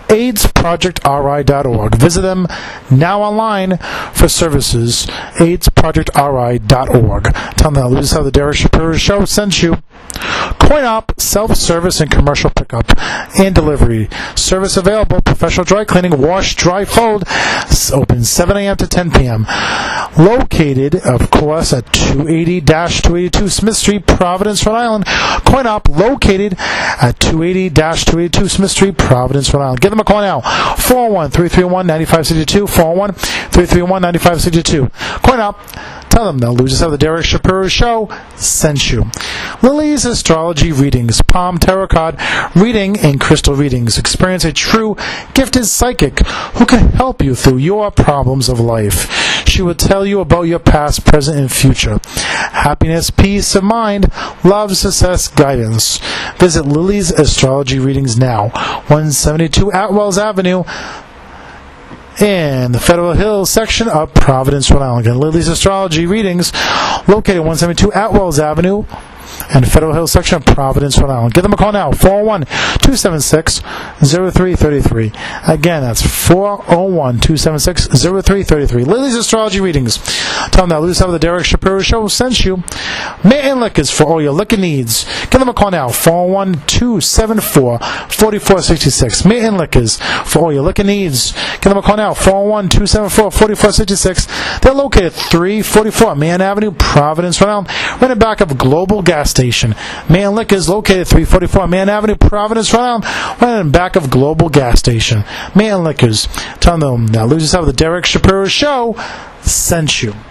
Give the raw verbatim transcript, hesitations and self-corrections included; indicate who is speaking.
Speaker 1: AIDS Project R I dot org. Visit them now online for services, AIDS Project R I dot org. Tell them that Lose How the Derek Shapiro Show sent you. CoinOp, self-service and commercial pickup and delivery. Service available, professional dry cleaning, wash, dry, fold. Open seven a.m. to ten p.m. Located, of course, at two eighty to two eighty-two Smith Street, Providence, Rhode Island. CoinOp, located at two eighty to two eighty-two Smith Street, Providence, Rhode Island. Give them a call now, four oh one, three three one, nine five six two, four oh one, three three one, nine five six two. CoinOp, tell them they'll lose how the Derek Shapiro Show sent you. Lily's Astrology Readings, Palm Tarot Card Reading and Crystal Readings. Experience a true, gifted psychic who can help you through your problems of life. She will tell you about your past, present, and future. Happiness, peace of mind, love, success, guidance. Visit Lily's Astrology Readings now, one seventy-two Atwells Avenue, in the Federal Hills section of Providence, Rhode Island. And Lily's Astrology Readings, located one seventy-two Atwells Avenue and Federal Hills section of Providence, Rhode Island. Give them a call now, four oh one, two seven six, oh three three three. Again, that's four oh one, two seven six, oh three three three. Lily's Astrology Readings. Tell them that Lose How the Derek Shapiro Show sent you. Mint and Liquors for all your liquor needs. Give them a call now, four oh one, two seven four, four four six six. Mint and Liquors for all your liquor needs. Give them a call now, four oh one, two seven four, four four six six. They're located at three forty-four Mann Avenue, Providence, Rhode Island, right in back of Global Gas Station. Mann Liquors located at three forty-four Mann Avenue, Providence, Rhode Island, right in back of Global Gas Station. Mann Liquors. Tell them that Lose Yourself the Derek Shapiro Show sent you.